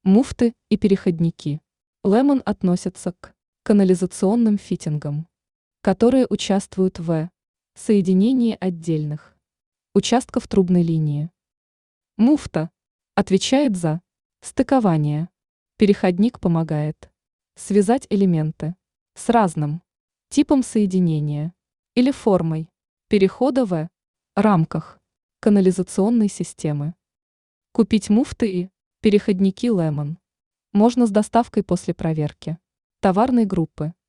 Муфты и переходники. Лемон относятся к канализационным фитингам, которые участвуют в соединении отдельных участков трубной линии. Муфта отвечает за стыкование. Переходник помогает связать элементы с разным типом соединения или формой перехода в рамках канализационной системы. Купить муфты и переходники Лемон можно с доставкой после проверки товарной группы.